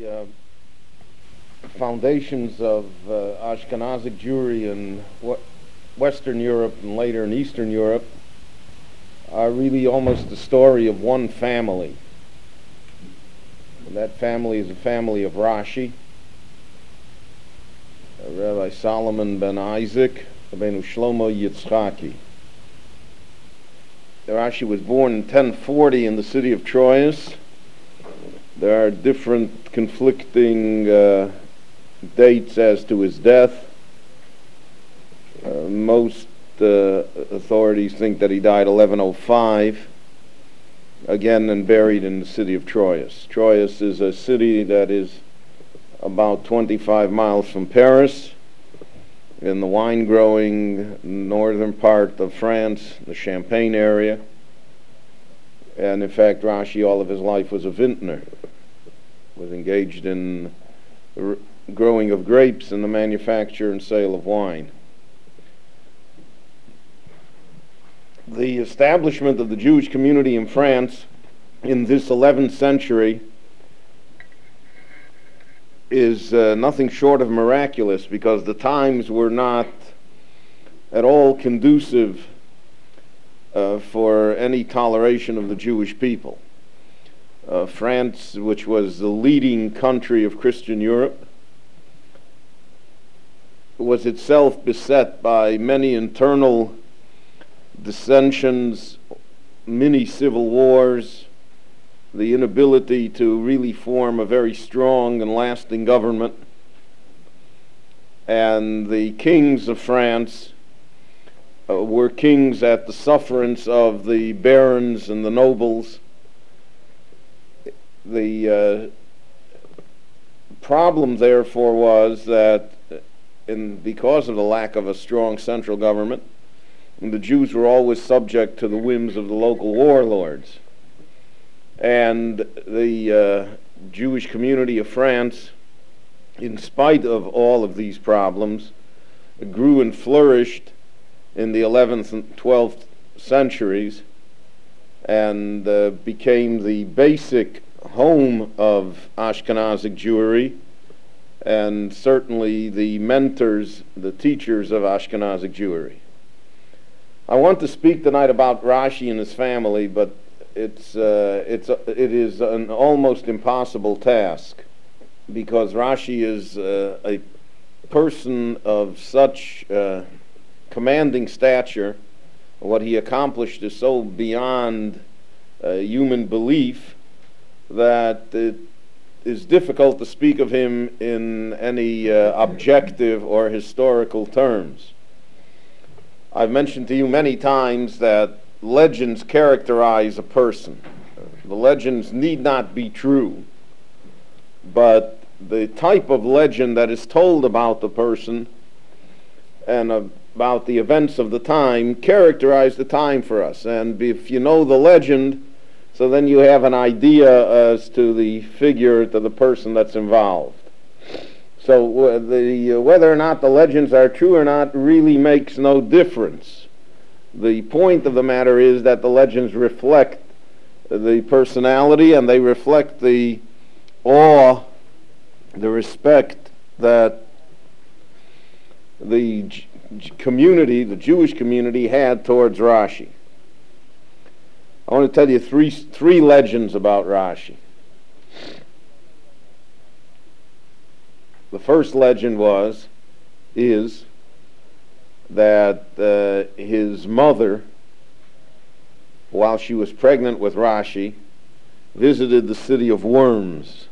foundations of Ashkenazic Jewry in Western Europe and later in Eastern Europe are really almost the story of one family. And that family is a family of Rashi, Rabbi Solomon ben Isaac, Rabbeinu Shlomo Yitzchaki. Rashi was born in 1040 in the city of Troyes. There are different conflicting dates as to his death. Most authorities think that he died 1105, again and buried in the city of Troyes. Troyes is a city that is about 25 miles from Paris, in the wine-growing northern part of France, the Champagne area. And in fact, Rashi all of his life was a vintner, was engaged in the growing of grapes and the manufacture and sale of wine. The establishment of the Jewish community in France in this 11th century is nothing short of miraculous, because the times were not at all conducive for any toleration of the Jewish people. France, which was the leading country of Christian Europe, was itself beset by many internal dissensions, mini civil wars, the inability to really form a very strong and lasting government. And the kings of France were kings at the sufferance of the barons and the nobles. The problem, therefore, was that because of the lack of a strong central government, the Jews were always subject to the whims of the local warlords. And the Jewish community of France, in spite of all of these problems, grew and flourished in the 11th and 12th centuries, and became the basic home of Ashkenazic Jewry, and certainly the mentors, the teachers of Ashkenazic Jewry. I want to speak tonight about Rashi and his family, but it is an almost impossible task, because Rashi is a person of such commanding stature. What he accomplished is so beyond human belief that it is difficult to speak of him in any objective or historical terms. I've mentioned to you many times that legends characterize a person. The legends need not be true, but the type of legend that is told about the person and about the events of the time characterize the time for us. And if you know the legend, so then you have an idea as to the figure, to the person that's involved. So whether or not the legends are true or not really makes no difference. The point of the matter is that the legends reflect the personality, and they reflect the awe, the respect that the community, the Jewish community, had towards Rashi. I want to tell you three legends about Rashi. The first legend is that his mother, while she was pregnant with Rashi, visited the city of Worms.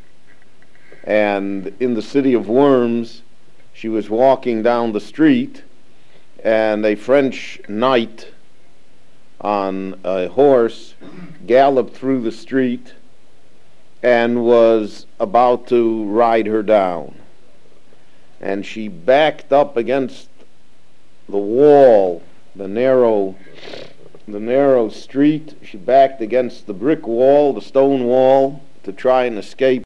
And in the city of Worms, she was walking down the street, and a French knight on a horse galloped through the street and was about to ride her down. And she backed up against the wall, the narrow street. She backed against the brick wall, the stone wall, to try and escape